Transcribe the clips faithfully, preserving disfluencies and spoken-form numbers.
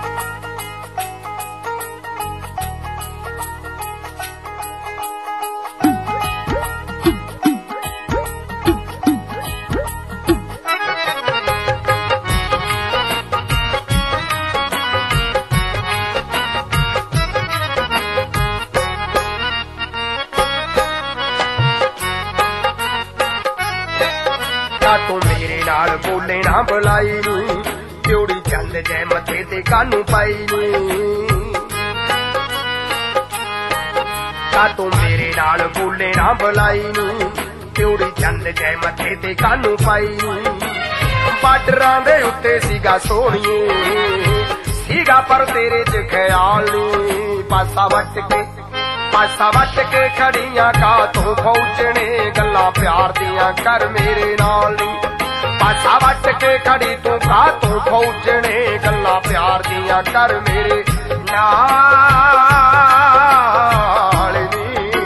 तू मेरे नाल बोले ना बुलाई नी जोड़ी चंद जै मथे ते कानू पाई नी तू मेरे नाल बोले ना बुलाई नी जोड़ी चंद जै मथे ते कानू पाई नी बार्डरां दे उत्ते सीगा सोहणीए सीगा पर तेरे च ख्याल नी पासा वट के पासा वट के खड़ियां का तू फौजने गल्लां प्यार दियां कर मेरे नाल नी पासा वट के खड़ी तू का तू फौजने गल्लां प्यार दियां कर मेरे नाल नी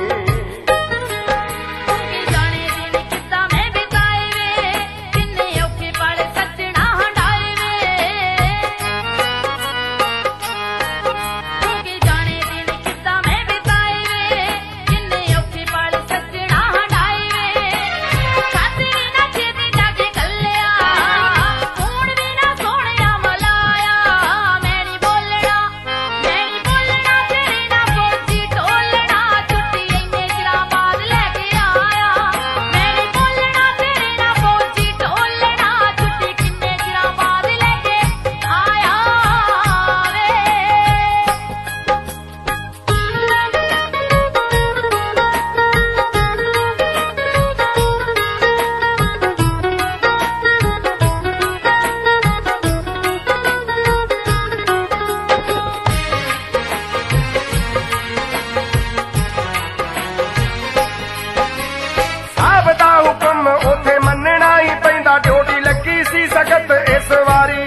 सख्त इस वारी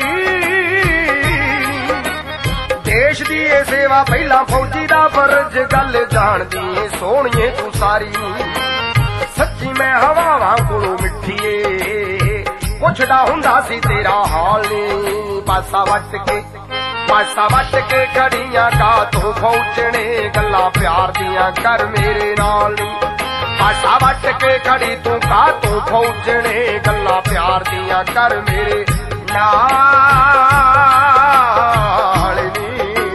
देश दी ए सेवा पहला फौजी दा फर्ज गल जानदी ए सोहणीए तू सारी सच्ची मैं हवावां कोलों मिठीए पुछदा हुंदा सी तेरा हाल नी पासा वट के पासा वट के खड़ियां का तू फौजने गल्लां प्यार दियां कर मेरे नाल नी पासा वट के खड़ी तू का तू फौजने गल्लां प्यार दियां कर मेरे नाल नी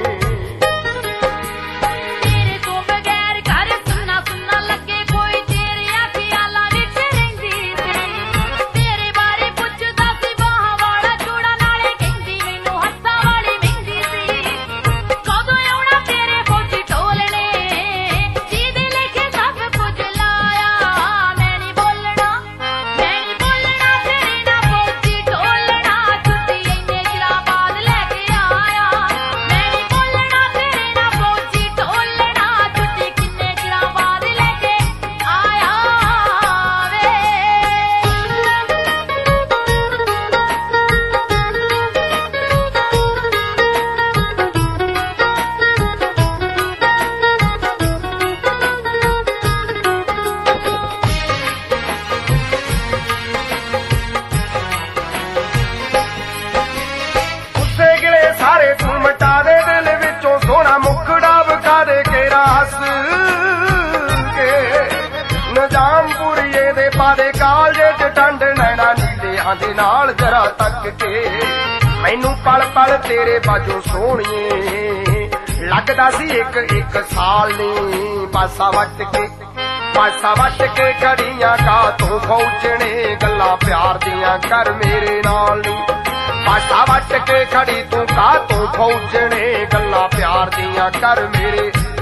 पादे कालजे च डंड नैना नीले आंदे नाल जरा तक के मैनू पल पल तेरे बाजों सोहणीए लगदा सी एक एक साल नी पासा वट के पासा वट के खड़ियां का तू फौजने गल्लां प्यार दियां कर मेरे नाल नी पासा वट के खड़ी तू का तू फौजने गल्लां प्यार दियां कर मेरे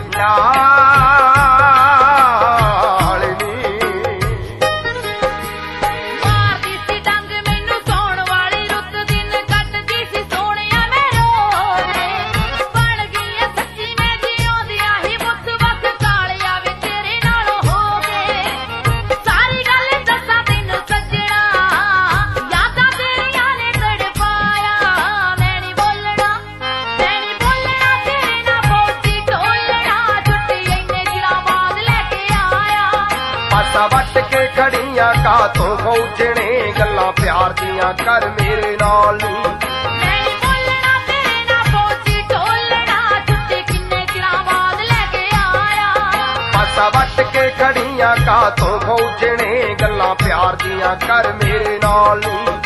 नाल नी वट के खड़ियां का तू फौजने गल्लां प्यार दियां कर मेरे नाल नी। ਕੇ ਖੜੀਆਂ ਕਾਤੋਂ ਫੌਜਣੇ ਗੱਲਾਂ ਪਿਆਰ ਦੀਆਂ ਕਰ ਮੇਰੇ ਨਾਲ ਨੀ